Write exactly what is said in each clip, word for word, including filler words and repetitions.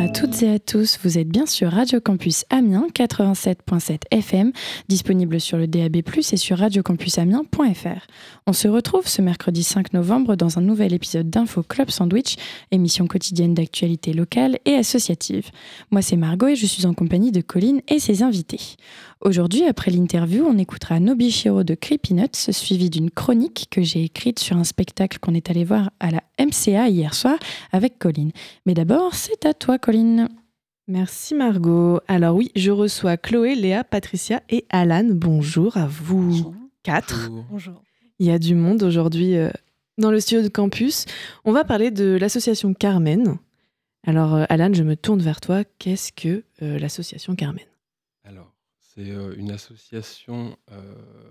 à toutes et à tous, vous êtes bien sur Radio Campus Amiens quatre-vingt-sept virgule sept F M, disponible sur le D A B plus, et sur radiocampusamiens point f r. On se retrouve ce mercredi cinq novembre dans un nouvel épisode d'Info Club Sandwich, émission quotidienne d'actualité locale et associative. Moi c'est Margot et je suis en compagnie de Colline et ses invités. Aujourd'hui, après l'interview, on écoutera Nobushiro de Creepy Nuts, suivi d'une chronique que j'ai écrite sur un spectacle qu'on est allé voir à la M C A hier soir avec Colline. Mais d'abord, c'est à toi, Colline. Merci Margot. Alors oui, je reçois Chloé, Léa, Patricia et Alan. Bonjour à vous Bonjour. quatre. Bonjour. Bonjour. Il y a du monde aujourd'hui euh, dans le studio de campus. On va parler de l'association Carmen. Alors euh, Alan, je me tourne vers toi. Qu'est-ce que euh, l'association Carmen ? Alors, c'est euh, une association euh,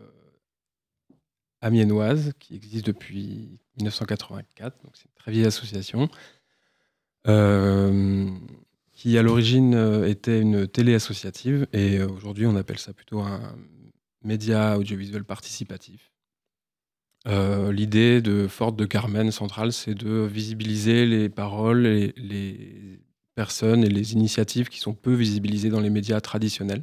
amiénoise qui existe depuis dix-neuf cent quatre-vingt-quatre, donc c'est une très vieille association, euh, qui à l'origine euh, était une télé associative, et euh, aujourd'hui on appelle ça plutôt un média audiovisuel participatif. Euh, l'idée de forte de Carmen centrale, c'est de visibiliser les paroles, et les personnes et les initiatives qui sont peu visibilisées dans les médias traditionnels,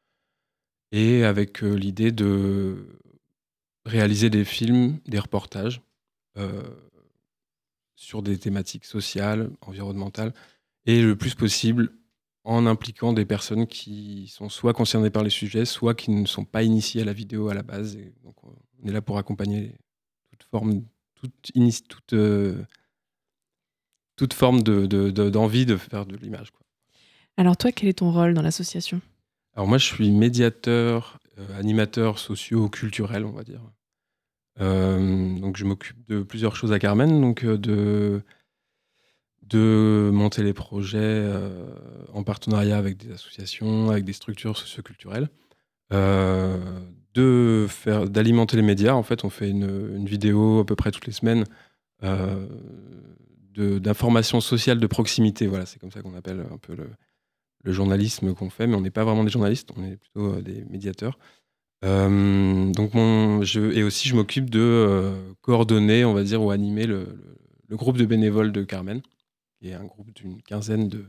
et avec euh, l'idée de réaliser des films, des reportages euh, sur des thématiques sociales, environnementales, et le plus possible en impliquant des personnes qui sont soit concernées par les sujets, soit qui ne sont pas initiées à la vidéo à la base. Et donc on est là pour accompagner toute forme, toute, inici- toute, euh, toute forme de, de- de- d'envie de faire de l'image, quoi. Alors toi, quel est ton rôle dans l'association ? Alors moi, je suis médiateur, euh, animateur socio-culturel, on va dire. Euh, donc je m'occupe de plusieurs choses à Carmen, donc euh, de, de monter les projets euh, en partenariat avec des associations, avec des structures socio-culturelles, euh, de faire, d'alimenter les médias. En fait, on fait une, une vidéo à peu près toutes les semaines euh, de, d'information sociale de proximité. Voilà, c'est comme ça qu'on appelle un peu le, le journalisme qu'on fait, mais on n'est pas vraiment des journalistes, on est plutôt euh, des médiateurs. Euh, donc mon, je, et aussi, je m'occupe de euh, coordonner, on va dire, ou animer le, le, le groupe de bénévoles de Carmen, qui est un groupe d'une quinzaine de,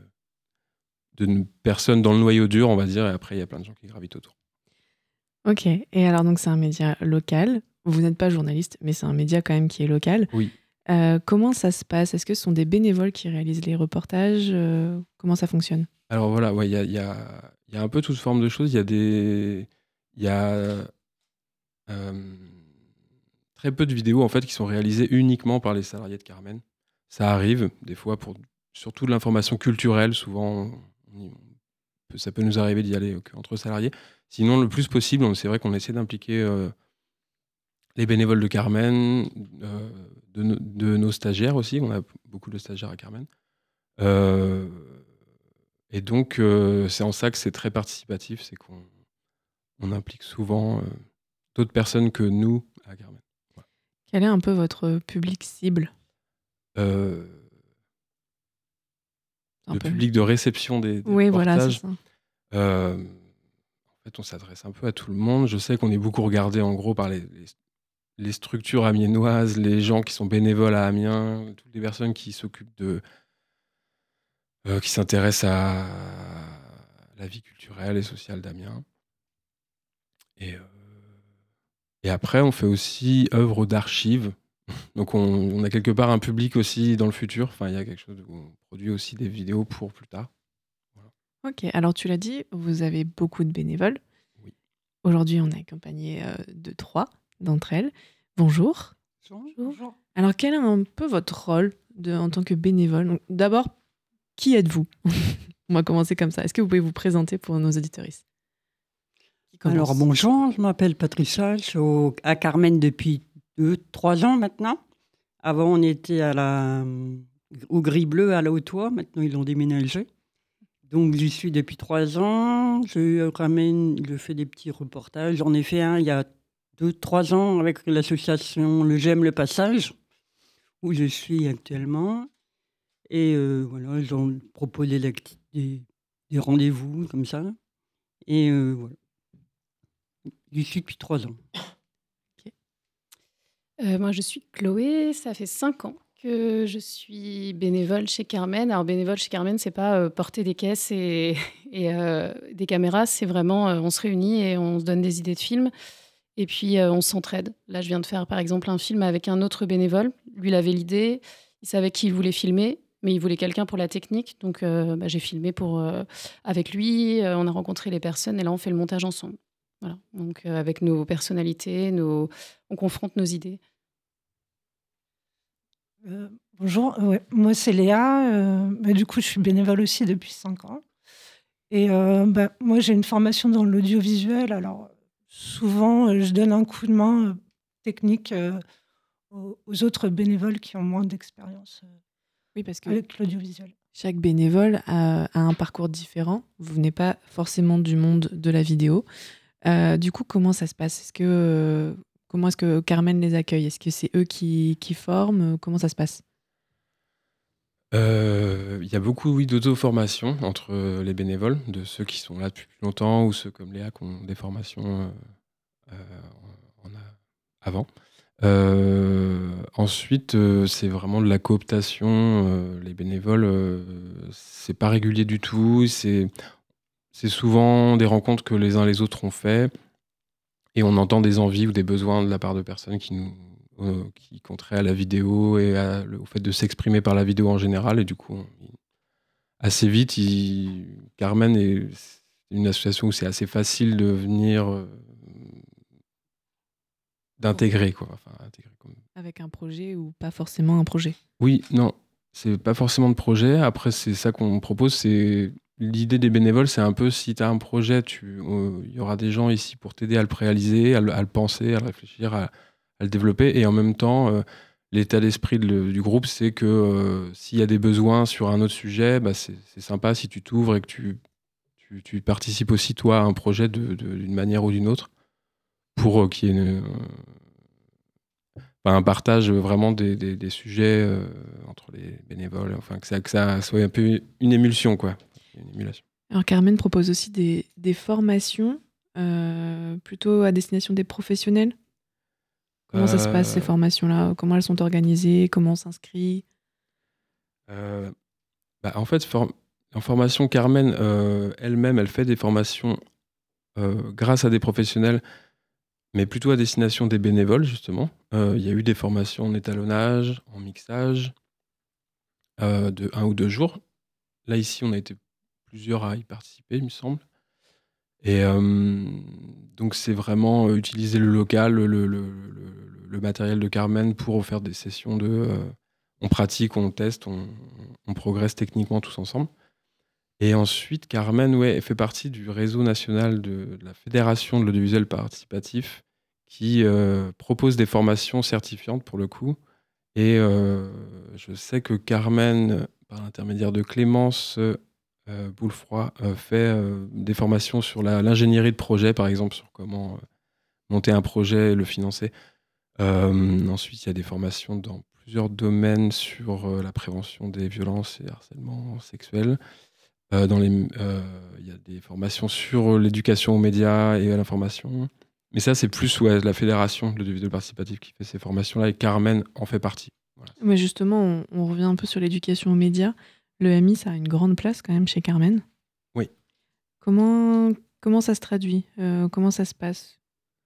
de personnes dans le noyau dur, on va dire, et après, il y a plein de gens qui gravitent autour. Ok, et alors donc c'est un média local. Vous n'êtes pas journaliste, mais c'est un média quand même qui est local. Oui. Euh, comment ça se passe ? Est-ce que ce sont des bénévoles qui réalisent les reportages ? Euh, Comment ça fonctionne ? Alors voilà, ouais, il y a, il y a, il y a un peu toute forme de choses. Il y a des, il y a euh, très peu de vidéos en fait qui sont réalisées uniquement par les salariés de Carmen. Ça arrive des fois pour surtout de l'information culturelle. Souvent, on y- on peut- ça peut nous arriver d'y aller euh, entre salariés. Sinon, le plus possible, on- c'est vrai qu'on essaie d'impliquer euh, les bénévoles de Carmen, euh, de, no- de nos stagiaires aussi. On a beaucoup de stagiaires à Carmen. Euh, et donc, euh, c'est en ça que c'est très participatif, c'est qu'on on implique souvent euh, d'autres personnes que nous à Carmen. Voilà. Quel est un peu votre public cible ? Euh, Un le peu. public de réception des, des Oui, voilà, c'est reportages, ça. euh, en fait, on s'adresse un peu à tout le monde. Je sais qu'on est beaucoup regardé en gros par les, les, les structures amiénoises, les gens qui sont bénévoles à Amiens, toutes les personnes qui s'occupent de, euh, qui s'intéressent à la vie culturelle et sociale d'Amiens. Et, euh, et après, on fait aussi œuvre d'archives. Donc, on, on a quelque part un public aussi dans le futur. Enfin, il y a quelque chose où on produit aussi des vidéos pour plus tard. Voilà. Ok, alors tu l'as dit, vous avez beaucoup de bénévoles. Oui. Aujourd'hui, on est accompagné euh, de trois d'entre elles. Bonjour. Bonjour. Alors, quel est un peu votre rôle de, en tant que bénévole ? Donc, d'abord, qui êtes-vous ? On va commencer comme ça. Est-ce que vous pouvez vous présenter pour nos auditeuristes ? Qui commence ? Alors bonjour, je m'appelle Patricia, je suis au- à Carmen depuis deux, trois ans maintenant. Avant, on était à la, au Gris Bleu à la Haute-Oie, maintenant ils l'ont déménagé. Donc j'y suis depuis trois ans, je ramène, je fais des petits reportages. J'en ai fait un il y a deux, trois ans avec l'association Le J'aime le Passage, où je suis actuellement. Et euh, voilà, j'en propose des, acti- des, des rendez-vous comme ça. Et euh, voilà. J'y suis depuis trois ans. Euh, moi, je suis Chloé. Ça fait cinq ans que je suis bénévole chez Carmen. Alors bénévole chez Carmen, c'est pas euh, porter des caisses et, et euh, des caméras, c'est vraiment euh, on se réunit et on se donne des idées de films et puis euh, on s'entraide. Là, je viens de faire par exemple un film avec un autre bénévole. Lui, il avait l'idée, il savait qu'il voulait filmer, mais il voulait quelqu'un pour la technique. Donc euh, bah, j'ai filmé pour, euh, avec lui, euh, on a rencontré les personnes et là on fait le montage ensemble. Voilà. Donc euh, avec nos personnalités, nos... on confronte nos idées. Euh, bonjour, ouais, moi c'est Léa. Euh, bah, du coup, je suis bénévole aussi depuis cinq ans. Et euh, bah, moi, j'ai une formation dans l'audiovisuel. Alors, souvent, euh, je donne un coup de main euh, technique euh, aux, aux autres bénévoles qui ont moins d'expérience euh, Oui, parce que avec l'audiovisuel. chaque bénévole a, a un parcours différent. Vous venez pas forcément du monde de la vidéo. Euh, du coup, comment ça se passe? Est-ce que, euh, comment est-ce que Carmen les accueille? Est-ce que c'est eux qui, qui forment? Comment ça se passe? Euh, Il y a beaucoup, oui, d'auto-formation entre les bénévoles, de ceux qui sont là depuis plus longtemps ou ceux comme Léa qui ont des formations euh, euh, en a- avant. Euh, ensuite, euh, c'est vraiment de la cooptation. Euh, les bénévoles, euh, c'est pas régulier du tout. C'est c'est souvent des rencontres que les uns les autres ont fait et on entend des envies ou des besoins de la part de personnes qui nous euh, qui compteraient à la vidéo et à- le- au fait de s'exprimer par la vidéo en général. Et du coup, on- assez vite, il- Carmen est c'est une association où c'est assez facile de venir euh, d'intégrer quoi. Enfin, intégrer comme Avec un projet ou pas forcément un projet? Oui, non, c'est pas forcément de projet. Après, c'est ça qu'on propose. C'est l'idée des bénévoles, c'est un peu si tu as un projet, tu, euh, il y aura des gens ici pour t'aider à le réaliser, à le, à le penser, à le réfléchir, à, à le développer. Et en même temps, euh, l'état d'esprit de le- du groupe, c'est que euh, s'il y a des besoins sur un autre sujet, bah, c'est c'est sympa si tu t'ouvres et que tu, tu, tu participes aussi toi à un projet de- de- d'une manière ou d'une autre pour euh, qu'il y ait une, enfin, un partage vraiment des, des- des sujets euh, entre les bénévoles, enfin que ça, que ça soit un peu une émulsion, quoi. Une émulation. Alors Carmen propose aussi des, des formations euh, plutôt à destination des professionnels. Comment ça se passe ces Euh, formations-là? Comment elles sont organisées? Comment on s'inscrit? euh, Bah, en fait, for- en formation, Carmen euh, elle-même, elle fait des formations euh, grâce à des professionnels, mais plutôt à destination des bénévoles, justement. Euh, Il y a eu des formations en étalonnage, en mixage, euh, de un ou deux jours. Là, ici, on a été plusieurs à y participer, il me semble. Et euh, donc, c'est vraiment euh, utiliser le local, le, le- le- le- le matériel de Carmen pour faire des sessions de. Euh, on pratique, on teste, on, on progresse techniquement tous ensemble. Et ensuite, Carmen, ouais, elle fait partie du réseau national de, de la Fédération de l'audiovisuel participatif qui euh, propose des formations certifiantes pour le coup. Et euh, je sais que Carmen, par l'intermédiaire de Clémence euh, Boulefroy, euh, fait euh, des formations sur la- l'ingénierie de projet, par exemple, sur comment euh, monter un projet et le financer. Euh, ensuite, il y a des formations dans plusieurs domaines sur euh, la prévention des violences et harcèlements sexuels. Euh, dans les, euh, il y a des formations sur l'éducation aux médias et à l'information. Mais ça, c'est plus ouais, la fédération de l'audiovisuel participatif qui fait ces formations-là et Carmen en fait partie. Voilà. Mais justement, on, on revient un peu sur l'éducation aux médias. Le M I, ça a une grande place quand même chez Carmen. Oui. Comment, comment ça se traduit? Euh, Comment ça se passe?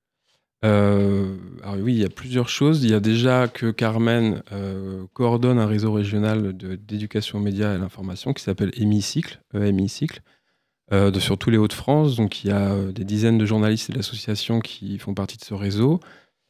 Euh, alors oui, il y a plusieurs choses. Il y a déjà que Carmen euh, coordonne un réseau régional de- d'éducation aux médias et à l'information qui s'appelle Hémicycle, E M I Cycle, euh, de, sur tous les Hauts-de-France. Donc il y a euh, des dizaines de journalistes et d'associations qui font partie de ce réseau.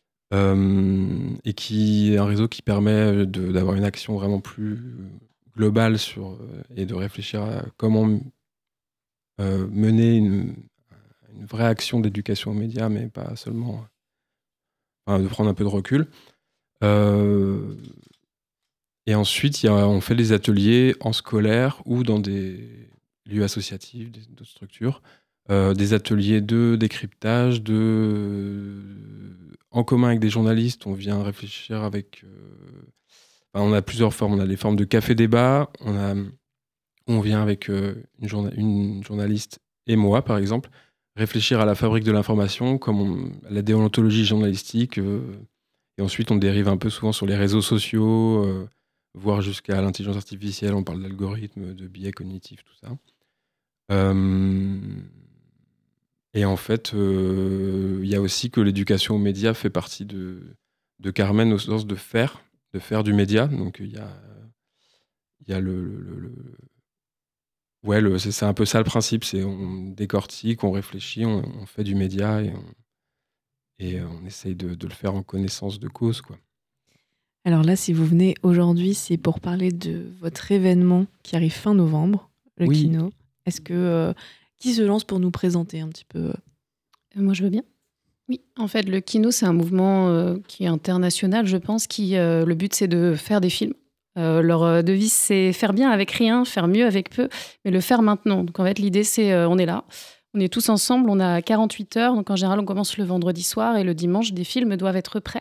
Euh, et qui est un réseau qui permet de- d'avoir une action vraiment plus globale sur, euh, et de réfléchir à comment euh, mener une, une vraie action d'éducation aux médias, mais pas seulement, enfin, de prendre un peu de recul. Euh, et ensuite, il y a, on fait des ateliers en scolaire ou dans des lieux associatifs, des- d'autres structures, euh, des ateliers de décryptage, de, en commun avec des journalistes, on vient réfléchir avec. euh, enfin, on a plusieurs formes. On a les formes de café-débat, on a, on vient avec euh, une, journa- une journaliste et moi, par exemple, réfléchir à la fabrique de l'information, comme on- à la déontologie journalistique. euh, et ensuite, on dérive un peu souvent sur les réseaux sociaux. euh, voire jusqu'à l'intelligence artificielle. On parle d'algorithmes, de biais cognitifs, tout ça. Euh, et en fait, il euh, y a aussi que l'éducation aux médias fait partie de, de Carmen au sens de faire, de faire du média. Donc il y a, y a le, le, le, le... Ouais, le, c'est, c'est un peu ça le principe, c'est on décortique, on réfléchit, on, on fait du média et on, et on essaye de, de le faire en connaissance de cause, quoi. Alors là, si vous venez aujourd'hui, c'est pour parler de votre événement qui arrive fin novembre, le Oui. Kino. Est-ce que euh, qui se lance pour nous présenter un petit peu? Moi, je veux bien. Oui, en fait, le Kino, c'est un mouvement euh, qui est international, je pense, qui euh, le but, c'est de faire des films. Euh, leur euh, devise, c'est faire bien avec rien, faire mieux avec peu, mais le faire maintenant. Donc, en fait, l'idée, c'est euh, on est là, on est tous ensemble, on a quarante-huit heures. Donc, en général, on commence le vendredi soir et le dimanche, des films doivent être prêts.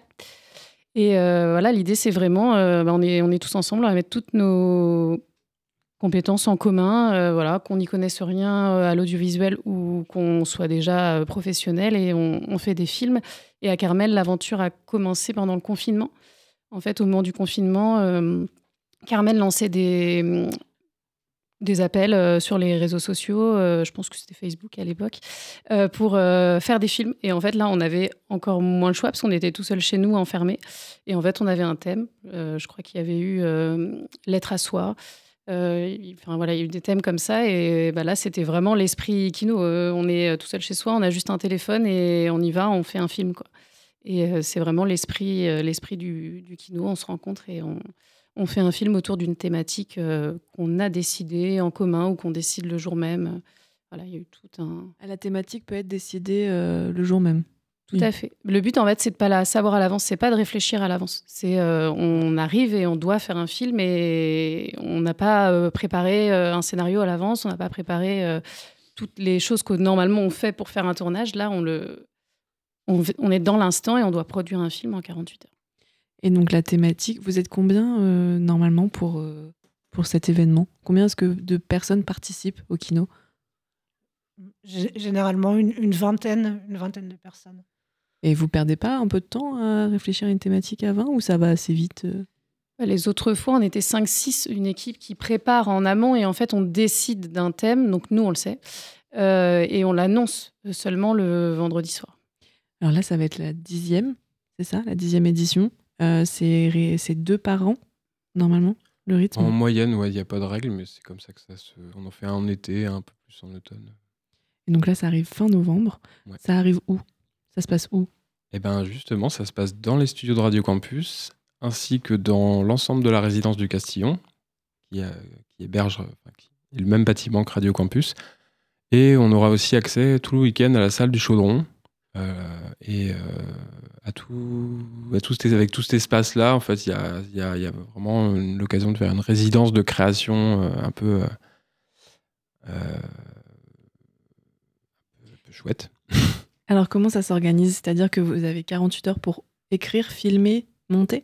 Et euh, voilà, l'idée, c'est vraiment, euh, bah, on, est, on est tous ensemble, on va mettre toutes nos compétences en commun, euh, voilà, qu'on n'y connaisse rien euh, à l'audiovisuel ou qu'on soit déjà euh, professionnel et on, on fait des films. Et à Carmel, l'aventure a commencé pendant le confinement. En fait, au moment du confinement, euh, Carmel lançait des, des appels euh, sur les réseaux sociaux, euh, je pense que c'était Facebook à l'époque, euh, pour euh, faire des films. Et en fait, là, on avait encore moins le choix parce qu'on était tout seul chez nous, enfermés. Et en fait, on avait un thème. Euh, je crois qu'il y avait eu euh, Lettre à soi. Euh, il- enfin, voilà, il y a eu des thèmes comme ça. Et bah, là, c'était vraiment l'esprit Kino. Euh, on est tout seul chez soi, on a juste un téléphone et on y va, on fait un film, quoi. Et euh, c'est vraiment l'esprit, euh, l'esprit du, du Kino. On se rencontre et on, on fait un film autour d'une thématique euh, qu'on a décidée en commun ou qu'on décide le jour même. Voilà, il y a eu tout un... La thématique peut être décidée euh, le jour même. Tout à fait. Le but, en fait, c'est de pas la savoir à l'avance. C'est pas de réfléchir à l'avance. C'est euh, on arrive et on doit faire un film et on n'a pas euh, préparé euh, un scénario à l'avance. On n'a pas préparé euh, toutes les choses que normalement on fait pour faire un tournage. Là, on le, on, on est dans l'instant et on doit produire un film en quarante-huit heures. Et donc la thématique, vous êtes combien euh, normalement pour, euh, pour cet événement? Combien est-ce que de personnes participent au Kino? G- Généralement, une, une vingtaine, une vingtaine de personnes. Et vous perdez pas un peu de temps à réfléchir à une thématique avant ou ça va assez vite? euh Les autres fois, on était cinq six, une équipe qui prépare en amont et en fait, on décide d'un thème. Donc nous, on le sait. Euh, et on l'annonce seulement le vendredi soir. Alors là, ça va être la dixième, c'est ça, la dixième édition. Euh, c'est, ré- c'est deux par an, normalement, le rythme. En moyenne, ouais, il n'y a pas de règle, mais c'est comme ça que ça se. On en fait un en été, un peu plus en automne. Et donc là, ça arrive fin novembre. Ouais. Ça arrive où? Ça se passe où? Et bien justement, ça se passe dans les studios de Radio Campus, ainsi que dans l'ensemble de la résidence du Castillon, qui, a- qui héberge enfin, qui est le même bâtiment que Radio Campus. Et on aura aussi accès tout le week-end à la salle du Chaudron. Euh, et euh, à tout, à tout cet, avec tout cet espace-là, en fait, il y a, y a- y a vraiment une- l'occasion de faire une résidence de création euh, un peu, euh, euh, un peu chouette. Alors comment ça s'organise? C'est-à-dire que vous avez quarante-huit heures pour écrire, filmer, monter?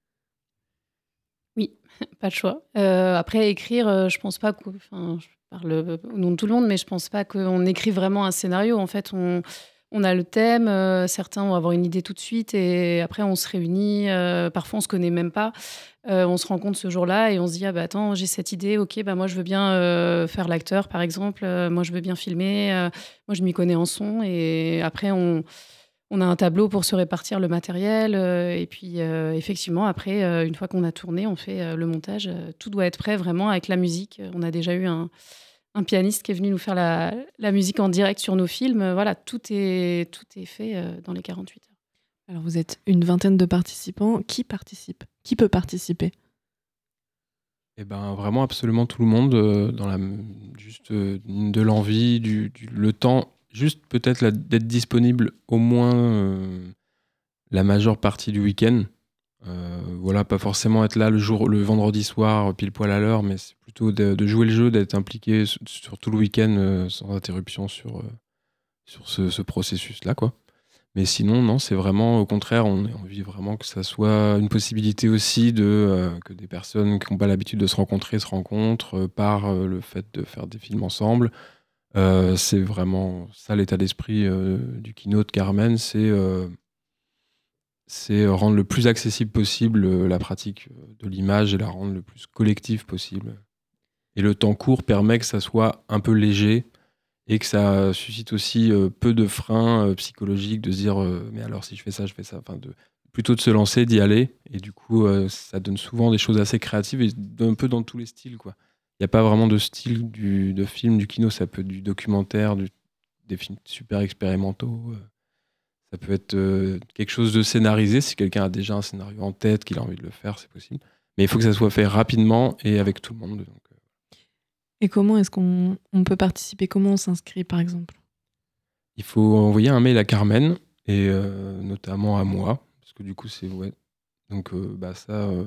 Pas de choix. Euh, après, écrire, euh, je pense pas que. Enfin, je parle euh, au nom de tout le monde, mais je pense pas qu'on écrit vraiment un scénario. En fait, on, on a le thème. Euh, certains vont avoir une idée tout de suite et après, on se réunit. Euh, parfois, on se connaît même pas. Euh, on se rencontre ce jour-là et on se dit ah bah attends, j'ai cette idée. Ok, bah moi je veux bien euh, faire l'acteur, par exemple. Euh, moi, je veux bien filmer. Euh, moi, je m'y connais en son. Et après, on on a un tableau pour se répartir le matériel. euh, et puis, euh, effectivement, après, euh, une fois qu'on a tourné, on fait euh, le montage. Euh, tout doit être prêt vraiment avec la musique. Euh, On a déjà eu un, un pianiste qui est venu nous faire la, la musique en direct sur nos films. Euh, Voilà, tout est, tout est fait euh, dans les quarante-huit heures. Alors vous êtes une vingtaine de participants. Qui participe? Qui peut participer? Et ben vraiment absolument tout le monde, euh, dans la, juste euh, de l'envie, du, du- le temps, juste peut-être la- d'être disponible au moins euh, la majeure partie du week-end. Euh, voilà, pas forcément être là le jour, le vendredi soir, pile poil à l'heure, mais c'est plutôt de, de jouer le jeu, d'être impliqué sur, sur tout le week-end euh, sans interruption sur, euh, sur ce, ce processus-là, quoi. Mais sinon, non, c'est vraiment au contraire, on a envie vraiment que ça soit une possibilité aussi de euh, que des personnes qui n'ont pas l'habitude de se rencontrer se rencontrent euh, par euh, le fait de faire des films ensemble. Euh, c'est vraiment ça l'état d'esprit euh, du Kino de Carmen, c'est euh, c'est rendre le plus accessible possible euh, la pratique de l'image et la rendre le plus collective possible. Et le temps court permet que ça soit un peu léger et que ça suscite aussi euh, peu de freins euh, psychologiques, de se dire euh, mais alors si je fais ça, je fais ça. Enfin, de, plutôt de se lancer, d'y aller. Et du coup, euh, ça donne souvent des choses assez créatives et un peu dans tous les styles, quoi. Il n'y a pas vraiment de style du, de film, du kino. Ça peut être du documentaire, du, des films super expérimentaux. Euh, ça peut être euh, quelque chose de scénarisé. Si quelqu'un a déjà un scénario en tête, qu'il a envie de le faire, c'est possible. Mais il faut que ça soit fait rapidement et avec tout le monde. Donc, euh. Et comment est-ce qu'on on peut participer? Comment on s'inscrit, par exemple? Il faut envoyer un mail à Carmen et euh, notamment à moi. Parce que du coup, c'est... Ouais. Donc, euh, bah, ça... Euh,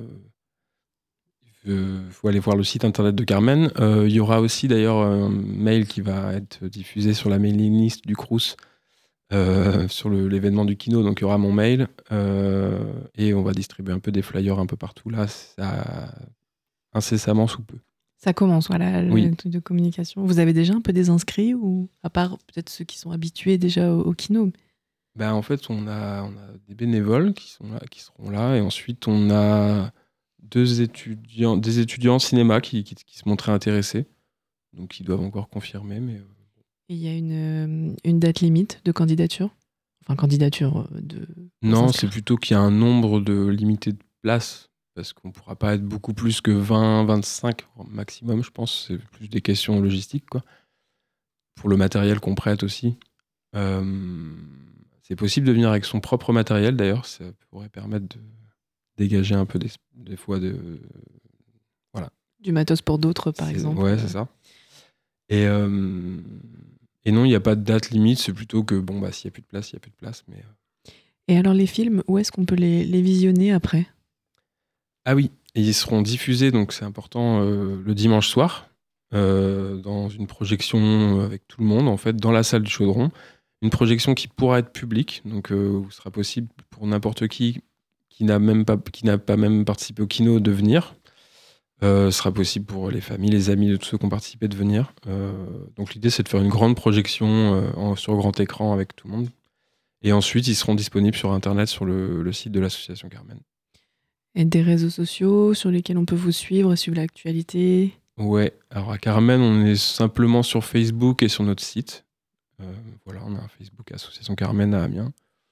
il faut aller voir le site internet de Carmen. Il euh, y aura aussi d'ailleurs un mail qui va être diffusé sur la mailing list du Crous euh, sur le, l'événement du kino. Donc il y aura mon mail euh, et on va distribuer un peu des flyers un peu partout là, ça, incessamment sous peu. Ça commence, voilà, le oui. truc de communication. Vous avez déjà un peu des inscrits ou à part peut-être ceux qui sont habitués déjà au, au kino? Ben, en fait, on a, on a des bénévoles qui, sont là, qui seront là et ensuite on a deux étudiants, des étudiants en cinéma qui, qui, qui se montraient intéressés, donc ils doivent encore confirmer. Mais... Et il y a une, une date limite de candidature? Enfin, candidature de... Non, c'est plutôt qu'il y a un nombre de limité de places, parce qu'on ne pourra pas être beaucoup plus que vingt, vingt-cinq maximum, je pense. C'est plus des questions logistiques, quoi. Pour le matériel qu'on prête aussi. Euh, c'est possible de venir avec son propre matériel, d'ailleurs, ça pourrait permettre de dégager un peu des, des fois de voilà, du matos pour d'autres, par c'est, exemple. Ouais, c'est ça. Et, euh, et non, il n'y a pas de date limite, c'est plutôt que bon, bah, s'il n'y a plus de place, il n'y a plus de place. Mais... Et alors, les films, où est-ce qu'on peut les, les visionner après? Ah oui, et ils seront diffusés, donc c'est important, euh, le dimanche soir, euh, dans une projection avec tout le monde, en fait, dans la salle du Chaudron. Une projection qui pourra être publique, donc euh, où ce sera possible pour n'importe qui qui n'a même pas, qui n'a pas même participé au kino de venir. Euh, ce sera possible pour les familles, les amis de tous ceux qui ont participé de venir. Euh, donc l'idée, c'est de faire une grande projection euh, en, sur grand écran avec tout le monde. Et ensuite, ils seront disponibles sur Internet, sur le, le site de l'association Carmen. Et des réseaux sociaux sur lesquels on peut vous suivre, suivre l'actualité? Ouais, alors à Carmen, on est simplement sur Facebook et sur notre site. Euh, voilà, on a un Facebook Association Carmen à Amiens.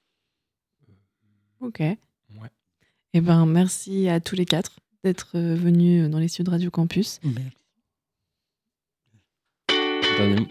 Ok. Ouais. Eh ben, merci à tous les quatre d'être venus dans les studios de Radio Campus. Merci. Dernier.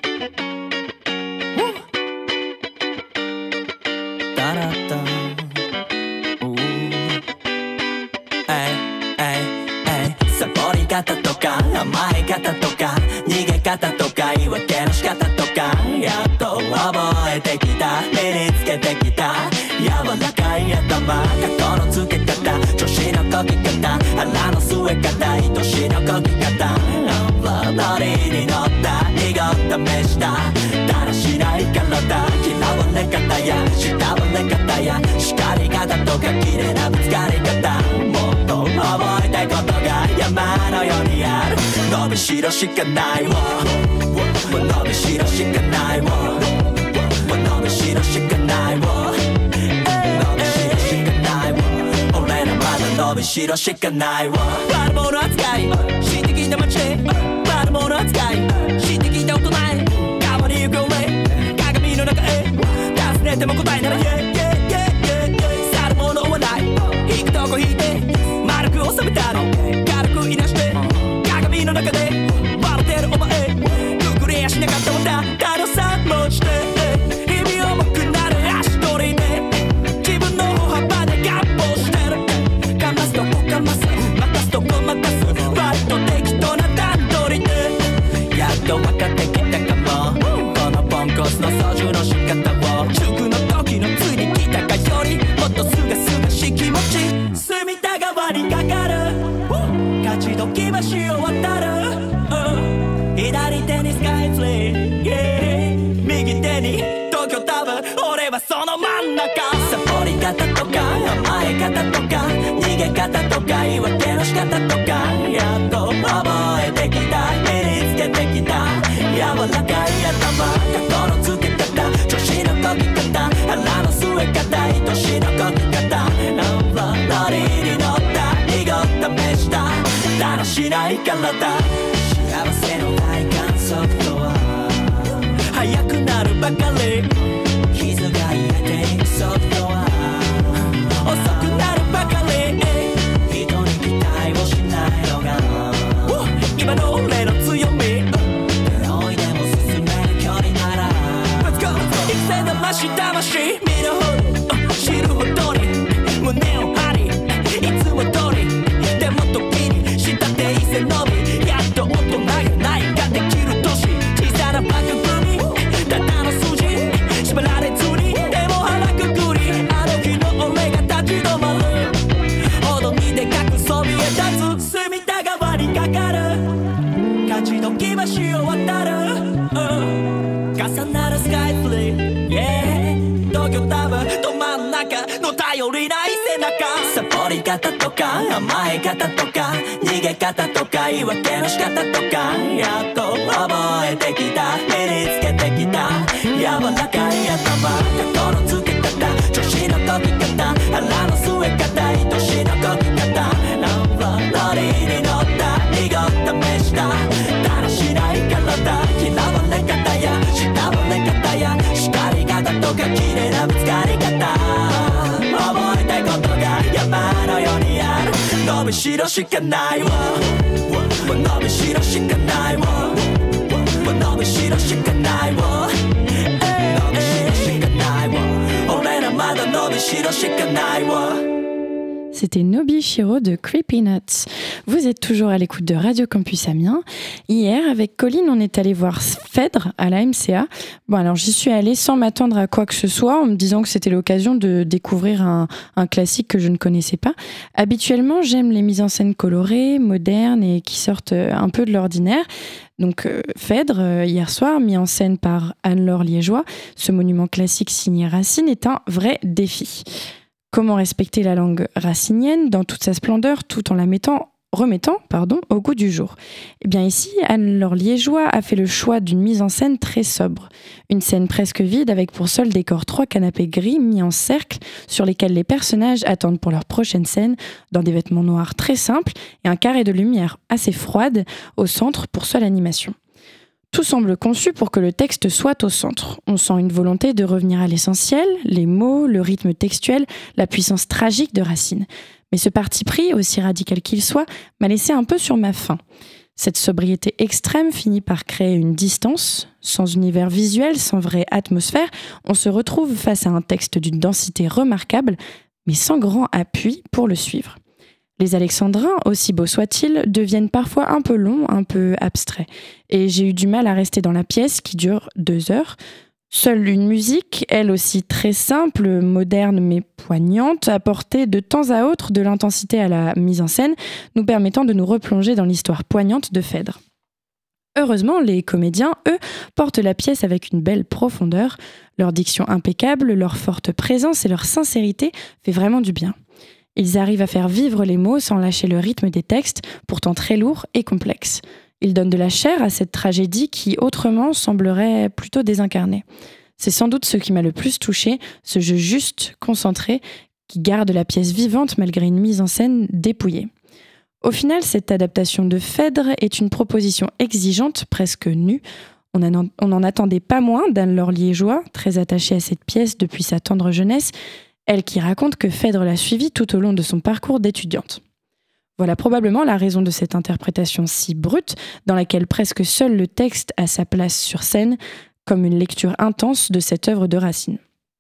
しないからだ幸せの体感速度は速くなるばかり傷が癒えていく速度は遅くなるばかり人に期待をしないのが今の俺の強み泳いでも進める距離なら Let's go 育成魂魂見るほど知るほどに胸を張りいつも通りでも時に下で伊勢のみやっと大人がないができる年小さなバカ組ただの数字縛られずにでも腹くくりあの日の俺が立ち止まるほどにでかくそびえ立つ隅田川にかかる勝ち時橋を渡る、うん、重なるスカイツリー、yeah、東京タワーど真ん中の頼りない背中サボり方とか甘え方とか逃げ方とか言い訳の仕方とかやっと覚えてきた身につけてきた柔らかい頭角のつけ方調子の解き方腹の据え方愛しのこき方ノリに乗った濁った目しただらしない体嫌われ方や慕われ方や叱り方とか綺麗なぶつかり方覚えたいことが山のようにある伸びしろしかないわ伸びしろしかないわ伸びしろしかないわ伸びしろしかないわ俺らまだ伸びしろしかないわ。 C'était Nobishiro de Creepy Nuts. Vous êtes toujours à l'écoute de Radio Campus Amiens. Hier, avec Colline, on est allé voir Phèdre à la M C A. Bon, alors j'y suis allée sans m'attendre à quoi que ce soit, en me disant que c'était l'occasion de découvrir un, un classique que je ne connaissais pas. Habituellement, j'aime les mises en scène colorées, modernes et qui sortent un peu de l'ordinaire. Donc euh, Phèdre, euh, hier soir, mis en scène par Anne-Laure Liégeois, ce monument classique signé Racine est un vrai défi. Comment respecter la langue racinienne dans toute sa splendeur tout en la mettant, remettant pardon, au goût du jour? Eh bien ici, Anne-Laure Liégeois a fait le choix d'une mise en scène très sobre. Une scène presque vide avec pour seul décor trois canapés gris mis en cercle sur lesquels les personnages attendent pour leur prochaine scène dans des vêtements noirs très simples et un carré de lumière assez froide au centre pour seule animation. Tout semble conçu pour que le texte soit au centre. On sent une volonté de revenir à l'essentiel, les mots, le rythme textuel, la puissance tragique de Racine. Mais ce parti pris, aussi radical qu'il soit, m'a laissé un peu sur ma faim. Cette sobriété extrême finit par créer une distance. Sans univers visuel, sans vraie atmosphère, on se retrouve face à un texte d'une densité remarquable, mais sans grand appui pour le suivre. Les alexandrins, aussi beaux soient-ils, deviennent parfois un peu longs, un peu abstraits. Et j'ai eu du mal à rester dans la pièce qui dure deux heures. Seule une musique, elle aussi très simple, moderne mais poignante, apportait de temps à autre de l'intensité à la mise en scène, nous permettant de nous replonger dans l'histoire poignante de Phèdre. Heureusement, les comédiens, eux, portent la pièce avec une belle profondeur. Leur diction impeccable, leur forte présence et leur sincérité fait vraiment du bien. Ils arrivent à faire vivre les mots sans lâcher le rythme des textes, pourtant très lourds et complexes. Ils donnent de la chair à cette tragédie qui, autrement, semblerait plutôt désincarnée. C'est sans doute ce qui m'a le plus touchée, ce jeu juste, concentré, qui garde la pièce vivante malgré une mise en scène dépouillée. Au final, cette adaptation de Phèdre est une proposition exigeante, presque nue. On n'en attendait pas moins d'Anne-Laure Liégeois, très attachée à cette pièce depuis sa tendre jeunesse, elle qui raconte que Phèdre l'a suivie tout au long de son parcours d'étudiante. Voilà probablement la raison de cette interprétation si brute, dans laquelle presque seul le texte a sa place sur scène, comme une lecture intense de cette œuvre de Racine.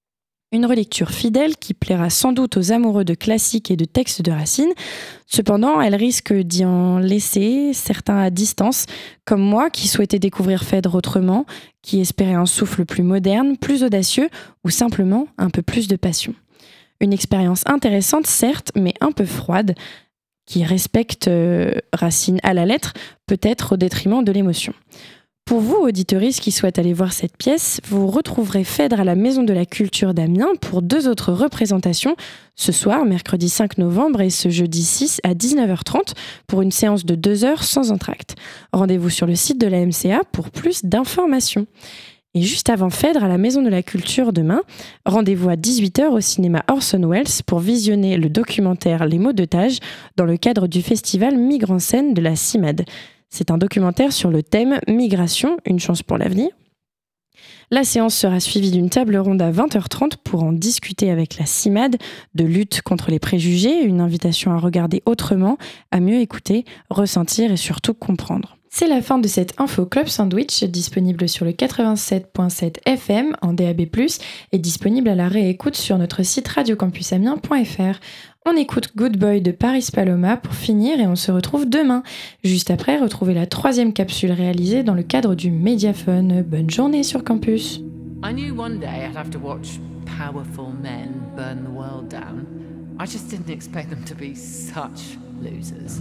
Une relecture fidèle qui plaira sans doute aux amoureux de classiques et de textes de Racine. Cependant, elle risque d'y en laisser certains à distance, comme moi qui souhaitais découvrir Phèdre autrement, qui espérait un souffle plus moderne, plus audacieux ou simplement un peu plus de passion. Une expérience intéressante, certes, mais un peu froide, qui respecte euh, Racine à la lettre, peut-être au détriment de l'émotion. Pour vous, auditeuristes qui souhaitent aller voir cette pièce, vous retrouverez Phèdre à la Maison de la Culture d'Amiens pour deux autres représentations, ce soir, mercredi cinq novembre, et ce jeudi six à dix-neuf heures trente, pour une séance de deux heures sans entracte. Rendez-vous sur le site de la M C A pour plus d'informations. Et juste avant Phèdre, à la Maison de la Culture demain, rendez-vous à dix-huit heures au cinéma Orson Welles pour visionner le documentaire Les mots de Tage dans le cadre du festival Migre en scène de la CIMAD. C'est un documentaire sur le thème Migration, une chance pour l'avenir. La séance sera suivie d'une table ronde à vingt heures trente pour en discuter avec la CIMAD de lutte contre les préjugés, une invitation à regarder autrement, à mieux écouter, ressentir et surtout comprendre. C'est la fin de cette Info Club Sandwich, disponible sur le quatre-vingt-sept virgule sept F M en D A B plus, et disponible à la réécoute sur notre site radio campus amiens point f r. On écoute Good Boy de Paris Paloma pour finir et on se retrouve demain. Juste après, retrouvez la troisième capsule réalisée dans le cadre du Mediaphone. Bonne journée sur campus. I knew one day I'd have to watch powerful men burn the world down. I just didn't expect them to be such losers.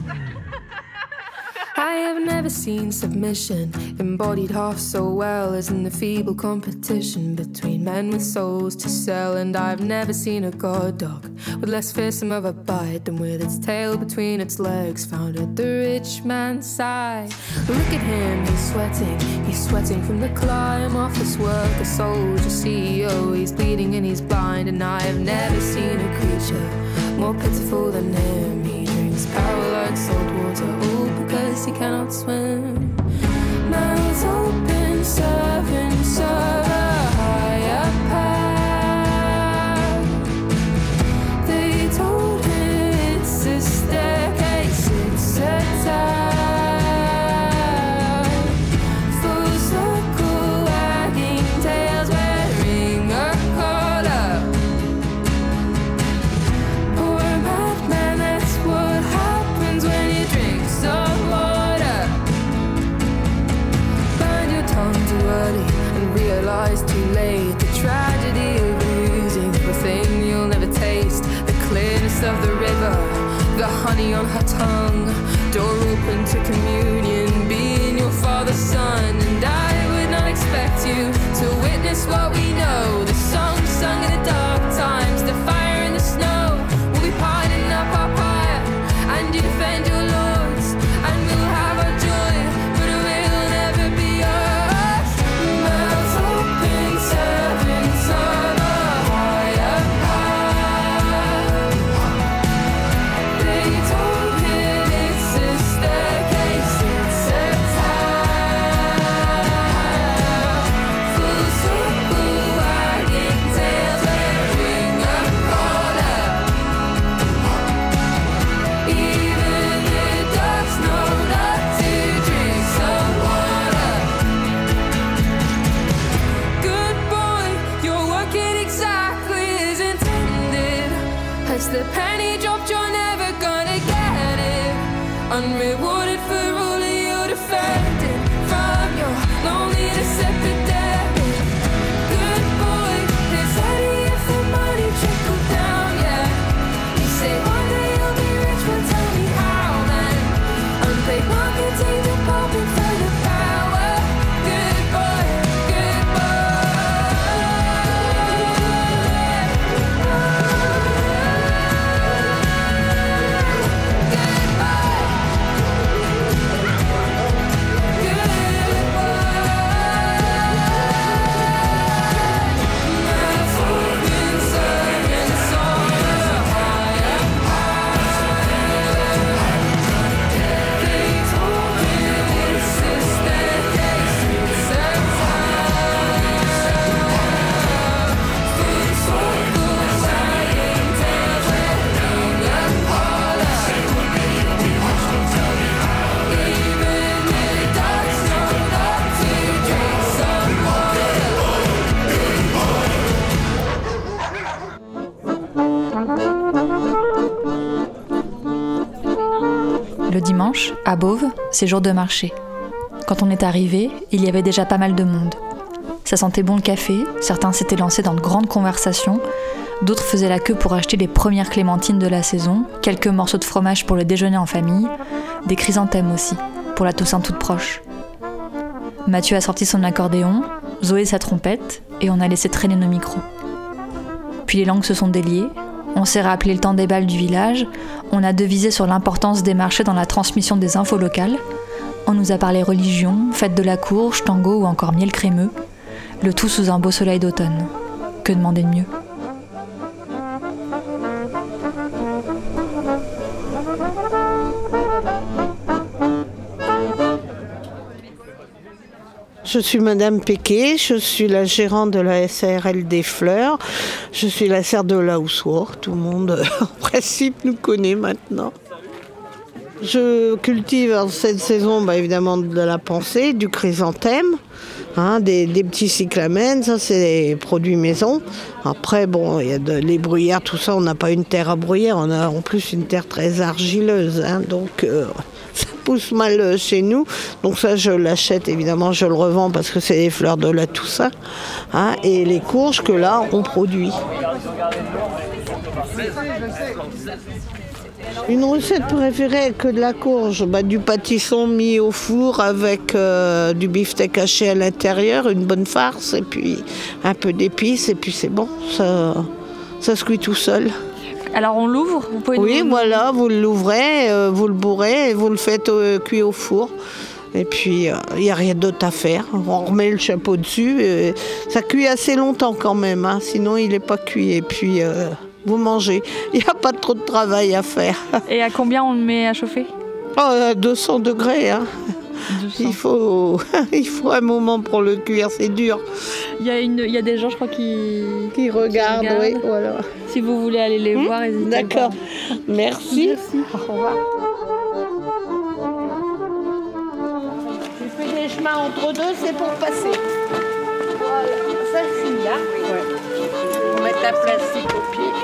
I have never seen submission embodied half so well as in the feeble competition between men with souls to sell. And I've never seen a god dog with less fearsome of a bite than with its tail between its legs found at the rich man's side. Look at him, he's sweating, he's sweating from the climb, office work, a soldier, C E O. He's bleeding and he's blind, and I have never seen a creature more pitiful than him. He drinks power like salt water, all because he cannot swim. Mouths open, serving, serve a higher power. They told him it's a staircase, it's a tower. Full circle, wagging tails, wearing a collar. Poor madman, that's what happens when you drink some water. Burn your tongue too early and realize too late the tragedy of losing the thing you'll never taste. The clearness of the river, the honey on her tongue. Door open to communion, being your father's son. And I would not expect you to witness what we know. The song sung in the dark times, the fire in the snow. We'll be piling up our pyre, and you defend your lords, and we'll have our joy, but it will never be ours. Mouths open, servants of a higher power. They told him it's a staircase, it's a tower. Full circle, wagging tails, wearing a collar. Even the dogs know not to drink some water. Good boy, you're working exactly as intended. Has the penny dropped? You're never gonna get it. Unrewarded for all of your defending from your loneliness epidemic. Good boy, there's any if the money trickle down, yeah. You say one day you'll be rich, but tell me how then. Unpaid marketing, the pumping for the power. Good boy, good Le dimanche, à Beauve, c'est jour de marché. Quand on est arrivé, il y avait déjà pas mal de monde. Ça sentait bon le café, certains s'étaient lancés dans de grandes conversations, d'autres faisaient la queue pour acheter les premières clémentines de la saison, quelques morceaux de fromage pour le déjeuner en famille, des chrysanthèmes aussi, pour la Toussaint toute proche. Mathieu a sorti son accordéon, Zoé sa trompette, et on a laissé traîner nos micros. Puis les langues se sont déliées, on s'est rappelé le temps des balles du village, on a devisé sur l'importance des marchés dans la transmission des infos locales, on nous a parlé religion, fête de la courge, tango ou encore miel crémeux. le tout sous un beau soleil d'automne. Que demander de mieux ? Je suis Madame Péquet, je suis la gérante de la S A R L des Fleurs. Je suis la serre de la Houssoir. Tout le monde, en principe, nous connaît maintenant. Je cultive en cette saison, bah, évidemment, de la pensée, du chrysanthème, hein, des, des petits cyclamènes, ça c'est des produits maison. Après, bon, il y a de, les bruyères, tout ça, on n'a pas une terre à bruyère, on a en plus une terre très argileuse, hein, donc euh, ça pousse mal chez nous. Donc ça, je l'achète, évidemment, je le revends parce que c'est des fleurs de la Toussaint, hein, et les courges que là, on produit. Une recette préférée que de la courge, bah, du pâtisson mis au four avec euh, du beefsteak haché à l'intérieur, une bonne farce et puis un peu d'épices et puis c'est bon, ça, ça se cuit tout seul. Alors on l'ouvre, vous pouvez Oui, nous... voilà, vous l'ouvrez, euh, vous le bourrez et vous le faites euh, cuire au four. Et puis, il euh, n'y a rien d'autre à faire. On remet le chapeau dessus. Et ça cuit assez longtemps quand même, hein, sinon il n'est pas cuit. Et puis... Euh, vous mangez. Il n'y a pas trop de travail à faire. Et à combien on le met à chauffer ? Oh, à deux cents degrés. Hein. deux cents. Il faut, il faut un moment pour le cuire, c'est dur. Il y a, une, il y a des gens, je crois, qui, qui regardent. Qui regardent. Oui, voilà. Si vous voulez aller les mmh, voir, n'hésitez pas. D'accord. Merci. Merci. Au revoir. J'ai fait des chemins entre deux, c'est pour passer. Voilà, ça c'est là. Ouais. On met la plastique au pied.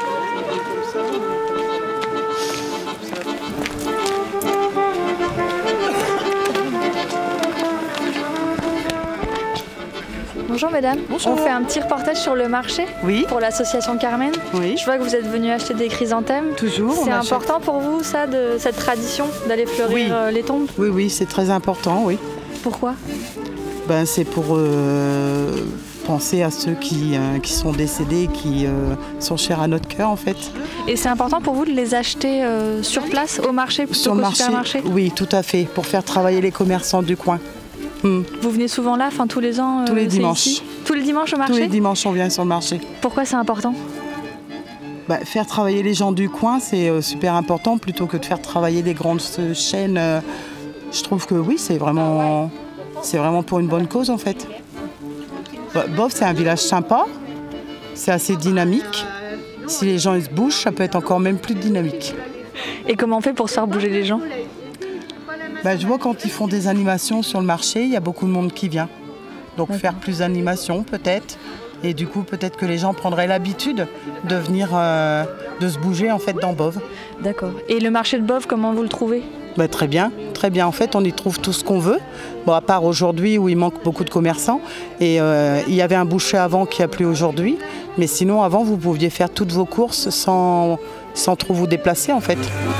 Bonjour mesdames, Bonjour. On fait un petit reportage sur le marché oui. pour l'association Carmen. Oui. Je vois que vous êtes venus acheter des chrysanthèmes. Toujours. C'est important pour vous ça, de cette tradition d'aller fleurir oui. euh, les tombes ? Oui, oui, c'est très important, oui. Pourquoi ? Ben, c'est pour euh, penser à ceux qui, euh, qui sont décédés, qui euh, sont chers à notre cœur en fait. Et c'est important pour vous de les acheter euh, sur place, au marché, plutôt sur qu'au le marché, supermarché ? Oui, tout à fait, pour faire travailler les commerçants du coin. Hmm. Vous venez souvent là, enfin tous les ans euh, Tous les dimanches. Ici tous les dimanches au marché ? Tous les dimanches, on vient sur le marché. Pourquoi c'est important ? Bah, faire travailler les gens du coin, c'est euh, super important, plutôt que de faire travailler des grandes euh, chaînes. Euh, je trouve que oui, c'est vraiment, c'est vraiment pour une bonne cause en fait. Bah, Bof, c'est un village sympa, c'est assez dynamique. Si les gens ils se bougent, ça peut être encore même plus dynamique. Et comment on fait pour se faire bouger les gens ? Bah, je vois quand ils font des animations sur le marché, il y a beaucoup de monde qui vient. Donc okay. Faire plus d'animations peut-être. Et du coup, peut-être que les gens prendraient l'habitude de venir, euh, de se bouger en fait dans Boves. D'accord. Et le marché de Boves, comment vous le trouvez ? Bah, très bien, très bien. En fait, on y trouve tout ce qu'on veut. Bon, à part aujourd'hui où il manque beaucoup de commerçants. Et euh, il y avait un boucher avant qui n'y a plus aujourd'hui. Mais sinon, avant, vous pouviez faire toutes vos courses sans, sans trop vous déplacer en fait.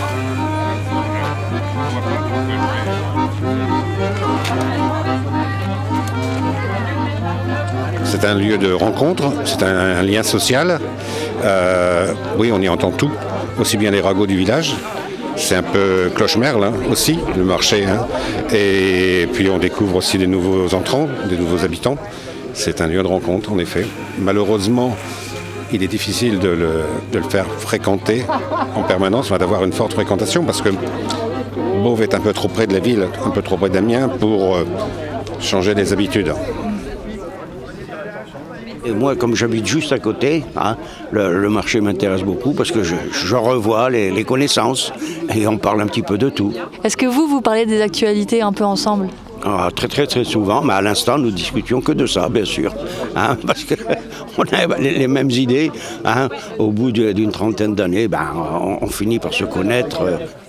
C'est un lieu de rencontre, c'est un, un lien social. Euh, oui, on y entend tout, aussi bien les ragots du village. C'est un peu cloche-merle hein, aussi, le marché. Hein. Et puis on découvre aussi des nouveaux entrants, des nouveaux habitants. C'est un lieu de rencontre, en effet. Malheureusement, il est difficile de le, de le faire fréquenter en permanence, d'avoir une forte fréquentation, parce que Boves est un peu trop près de la ville, un peu trop près d'Amiens pour euh, changer les habitudes. Et moi, comme j'habite juste à côté, hein, le, le marché m'intéresse beaucoup parce que je, je revois les, les connaissances et on parle un petit peu de tout. Est-ce que vous, vous parlez des actualités un peu ensemble ? Ah, très très très souvent, mais à l'instant nous discutions que de ça, bien sûr, hein, parce qu'on a les, les mêmes idées. Hein, au bout de, d'une trentaine d'années, ben, on, on finit par se connaître.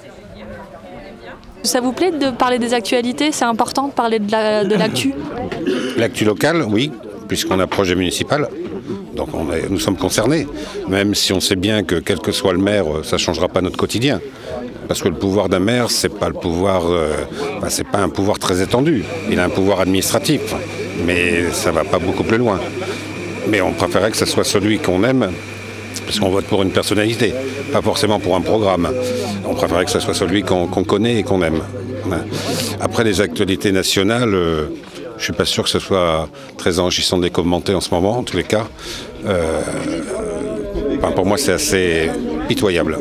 Ça vous plaît de parler des actualités ? C'est important de parler de, la, de l'actu ? L'actu locale, oui. Puisqu'on a projet municipal, donc on est, nous sommes concernés, même si on sait bien que quel que soit le maire, ça ne changera pas notre quotidien. Parce que le pouvoir d'un maire, c'est pas le pouvoir, euh, bah, c'est pas un pouvoir très étendu. Il a un pouvoir administratif, mais ça va pas beaucoup plus loin. Mais on préférait que ce soit celui qu'on aime, parce qu'on vote pour une personnalité, pas forcément pour un programme. On préférait que ce soit celui qu'on, qu'on connaît et qu'on aime. Après les actualités nationales. Euh, Je ne suis pas sûr que ce soit très enrichissant de les commenter en ce moment, en tous les cas. Euh, enfin, pour moi, c'est assez pitoyable.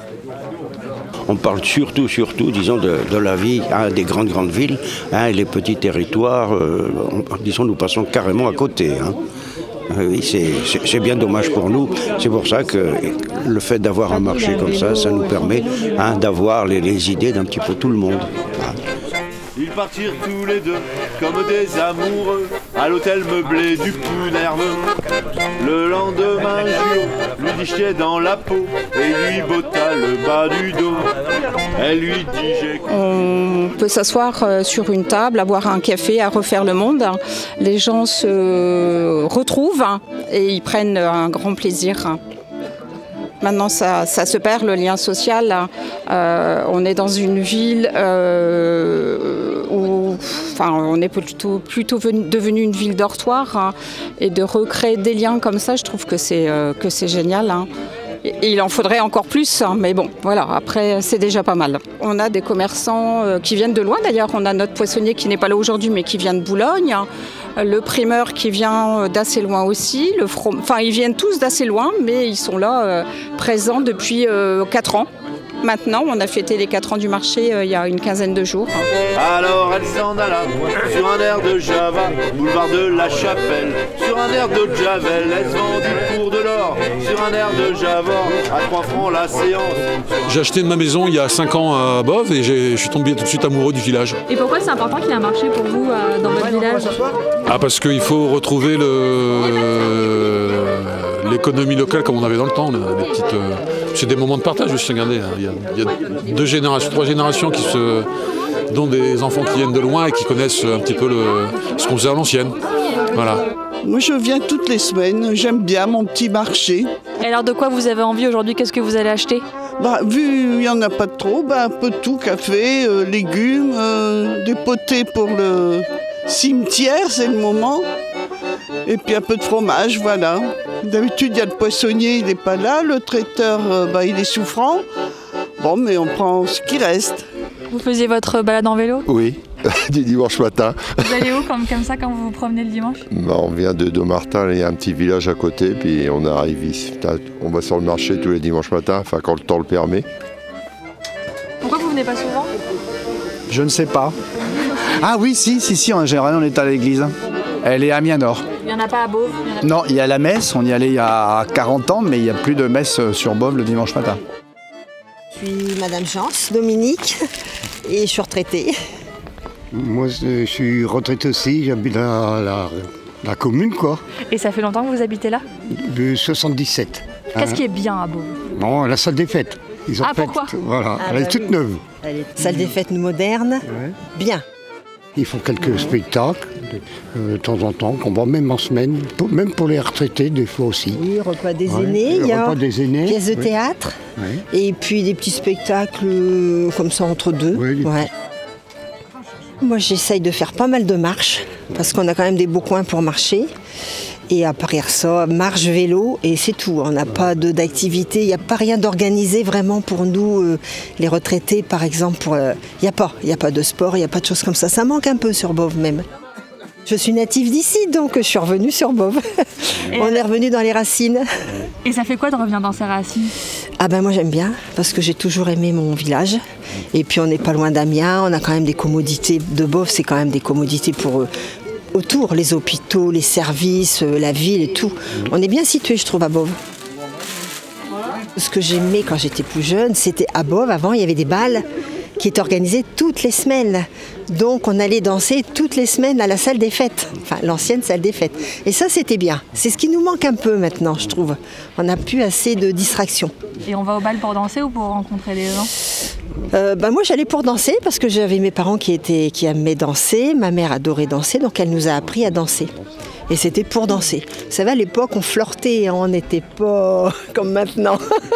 On parle surtout, surtout, disons, de, de la vie hein, des grandes, grandes villes, hein, et les petits territoires, euh, on, disons, nous passons carrément à côté. Hein. Oui, c'est, c'est, c'est bien dommage pour nous. C'est pour ça que le fait d'avoir un marché comme ça, ça nous permet hein, d'avoir les, les idées d'un petit peu tout le monde. Hein. Ils partirent tous les deux comme des amoureux à l'hôtel meublé du plus nerveux. Le lendemain, Julot lui dit chier dans la peau et lui botta le bas du dos. Elle lui dit j'ai... On peut s'asseoir sur une table, à boire un café, à refaire le monde. Les gens se retrouvent et ils prennent un grand plaisir. Maintenant, ça, ça se perd, le lien social. Euh, on est dans une ville euh, où enfin, on est plutôt, plutôt venu, devenu une ville dortoir. Hein, et de recréer des liens comme ça, je trouve que c'est, euh, que c'est génial. Hein. Et il en faudrait encore plus, hein, mais bon, voilà, après, c'est déjà pas mal. On a des commerçants euh, qui viennent de loin, d'ailleurs. On a notre poissonnier qui n'est pas là aujourd'hui, mais qui vient de Boulogne. Le primeur qui vient d'assez loin aussi. Le from... Enfin, ils viennent tous d'assez loin, mais ils sont là, euh, présents depuis euh, quatre ans. Maintenant, on a fêté les quatre ans du marché euh, il y a une quinzaine de jours. Alors elle s'en alla sur un air de Java, boulevard de la Chapelle. Sur un air de Javel, elle se vendit pour de l'or. Sur un air de Javor, à trois francs la séance. J'ai acheté ma maison il y a cinq ans à Bove et j'ai, je suis tombé tout de suite amoureux du village. Et pourquoi c'est important qu'il y ait un marché pour vous euh, dans votre village ? Ah, parce qu'il faut retrouver le, euh, l'économie locale comme on avait dans le temps. Là, des petites, euh, c'est des moments de partage aussi, regardez. Hein, il y a, il y a deux générations, trois générations qui se, dont des enfants qui viennent de loin et qui connaissent un petit peu le, ce qu'on faisait à l'ancienne. Voilà. Moi, je viens toutes les semaines. J'aime bien mon petit marché. Et alors, de quoi vous avez envie aujourd'hui ? Qu'est-ce que vous allez acheter ? Bah, vu qu'il n'y en a pas trop, bah, un peu de tout, café, euh, légumes, euh, des potées pour le cimetière, c'est le moment. Et puis un peu de fromage, voilà. D'habitude, il y a le poissonnier, il n'est pas là. Le traiteur, euh, bah, il est souffrant. Bon, mais on prend ce qui reste. Vous faisiez votre balade en vélo ? Oui, du dimanche matin. Vous allez où comme, comme ça quand vous vous promenez le dimanche ? Bah, on vient de Domartin, il y a un petit village à côté, puis on arrive ici. On va sur le marché tous les dimanches matins, enfin quand le temps le permet. Pourquoi vous venez pas souvent ? Je ne sais pas. Ah oui, si, si, si, en général on est à l'église. Elle est à Amiens-Nord. Il n'y en a pas à Beauve ? Il y en a... Non, il y a la messe, on y allait il y a quarante ans, mais il n'y a plus de messe sur Beauve le dimanche matin. Je suis Madame Chance, Dominique, et je suis retraitée. Moi, je suis retraité aussi, j'habite la, la, la commune, quoi. Et ça fait longtemps que vous habitez là ? De soixante-dix-sept. Qu'est-ce hein. qui est bien à Beauve ? Bon, la salle des fêtes. Ils ont ah, fait, pourquoi ? Voilà, ah, elle bah est toute oui. neuve. Elle est... Salle des fêtes moderne, ouais. Bien. Ils font quelques spectacles euh, de temps en temps, qu'on voit même en semaine, pour, même pour les retraités, des fois aussi. Oui, repas des ouais, aînés, il y a repas des aînés, pièces de oui. théâtre, oui. Et puis des petits spectacles euh, comme ça entre deux. Oui, ouais. Moi, j'essaye de faire pas mal de marches, parce qu'on a quand même des beaux coins pour marcher. Et à part ça, marche, vélo, et c'est tout. On n'a pas de, d'activité, il n'y a pas rien d'organisé vraiment pour nous, euh, les retraités, par exemple. Il euh, n'y a pas, il n'y a pas de sport, il n'y a pas de choses comme ça. Ça manque un peu sur Beauve même. Je suis native d'ici, donc je suis revenue sur Beauve. On est revenu dans les racines. Et ça fait quoi de revenir dans ces racines ? Ah ben moi j'aime bien, parce que j'ai toujours aimé mon village. Et puis on n'est pas loin d'Amiens, on a quand même des commodités. De Beauve, c'est quand même des commodités pour eux. Autour, les hôpitaux, les services, la ville et tout. On est bien situé, je trouve, à Beauve. Ce que j'aimais quand j'étais plus jeune, c'était à Beauve, avant, il y avait des bals qui étaient organisés toutes les semaines. Donc, on allait danser toutes les semaines à la salle des fêtes, enfin, l'ancienne salle des fêtes. Et ça, c'était bien. C'est ce qui nous manque un peu maintenant, je trouve. On n'a plus assez de distractions. Et on va au bal pour danser ou pour rencontrer les gens ? Euh, bah moi j'allais pour danser parce que j'avais mes parents qui, étaient, qui aimaient danser, ma mère adorait danser, donc elle nous a appris à danser. Et c'était pour danser. Vous savez, à l'époque on flirtait, on n'était pas comme maintenant.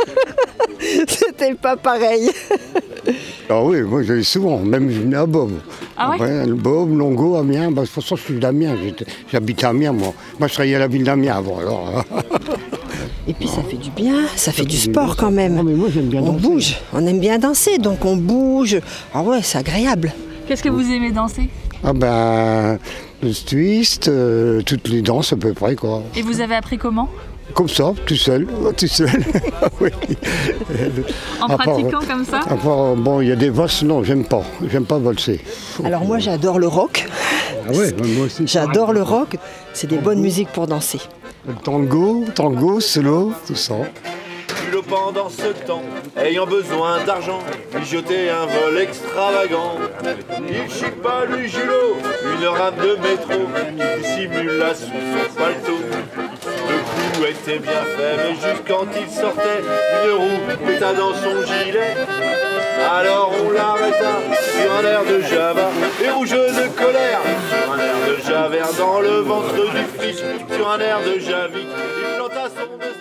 C'était pas pareil. Ah oui, moi j'allais souvent, même je venais à Beauve. Ah ouais Après, Beauve, Longo, Amiens, bah, de toute façon je suis d'Amiens, j'habitais à Amiens moi. Moi je travaillais à la ville d'Amiens avant alors. Et puis ça fait du bien, ça fait du sport quand même. Non, mais moi, j'aime bien on danser. bouge, on aime bien danser, donc on bouge. Ah ouais, c'est agréable. Qu'est-ce que vous aimez danser ? Ah ben, le twist, euh, toutes les danses à peu près, quoi. Et vous avez appris comment? Comme ça, tout seul, tout seul. Oui. En À part- pratiquant comme ça? à part, bon, il y a des valses, non, j'aime pas. J'aime pas valser. Alors moi j'adore le rock. Ah ouais, moi aussi. J'adore le rock. C'est des bonnes musiques pour danser. Le tango, tango, solo, tout ça. Culot pendant ce temps, ayant besoin d'argent, lui jeter un vol extravagant. Il chic pas lui Julot, une rame de métro qui dissimule là sous son paletot. Le coup était bien fait, mais juste quand il sortait, une roue péta dans son gilet. Alors on l'arrêta sur un air de Java, et rouge de colère, sur un air de Javert dans le ventre du flic, sur un air de Javic, il planta son